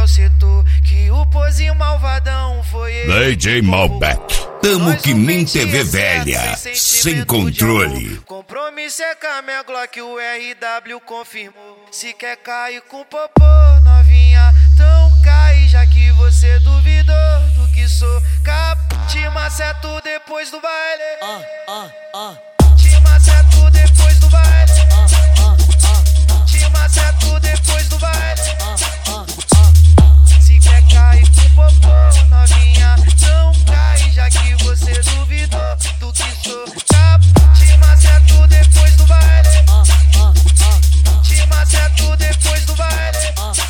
setor, que o pozinho malvadão foi ele. DJ Malbec, tamo que nem TV velha, sem controle. Compromisso é com a minha Glock, o RW confirmou. Se quer cair com popô, novinha, então cai, já que você duvidou do que sou. Te maceto depois do baile. Te maceto depois do baile. Te maceto depois do baile. Se quer cair com popô, novinha, então cai, já que você duvidou do que sou. Te maceto depois do baile. Te maceto depois do baile.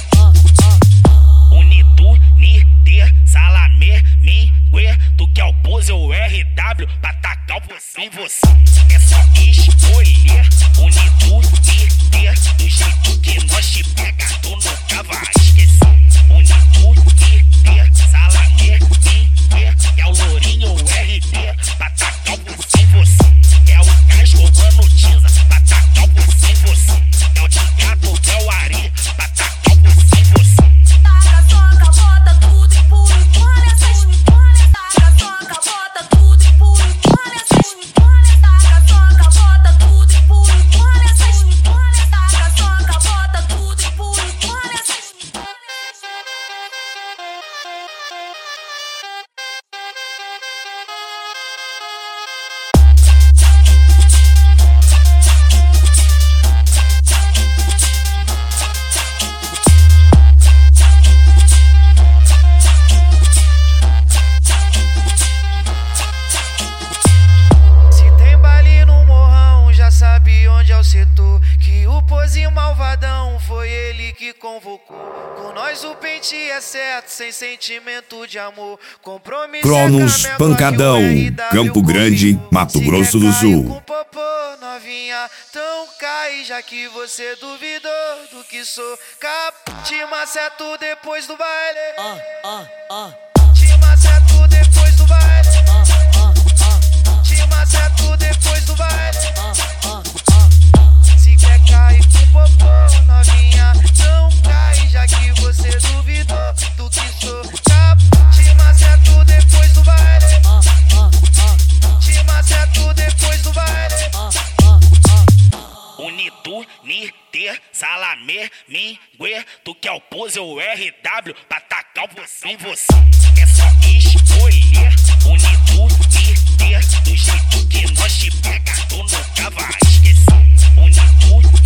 Unitu, Niter, Salamé, Mingue, tu quer o pose ou RW pra tacar você em você. É só escolher. Unitu, Niter, do jeito que nós te pega, tu nunca vai esquecer. Unitu, Niter, Salamé, Mingue, é o lourinho ou RD pra tacar você em você. É o gás roubando tinza pra tacar você em você. É o de gato, é o Ari pra tacar você em você. Taca, soca, bota tudo e pula e põe essas. Taca, soca, bota tudo e pula e põe essas. Taca, soca, bota tudo e pula e põe essas. Taca, soca, bota tudo e pula e põe essas. Se tem baile no morrão, já sabe onde é o setor, que o pozinho malvadão foi ele que convocou. Com nós o pente é certo, sem sentimento de amor. Compromisso Cronos é com a minha Pancadão, Glock, o RW Campo Grande, confirmou. Mato Se Grosso quer do cair Sul. com popô, novinha, então cai, já que você duvidou do que sou. Te maceto depois do baile. Te maceto depois do baile. Te maceto depois do baile. Se quer cair com popô, novinha, então cai, já que você duvidou do que sou. Te maceto depois do baile. Te maceto depois do baile. Unitu, Niter, Salamé, Mingue, tu quer o pose ou RW pra tacar você em você. É só escolher. Unitu, Niter, do jeito que nós te pega, tu nunca vai esquecer. Unitu,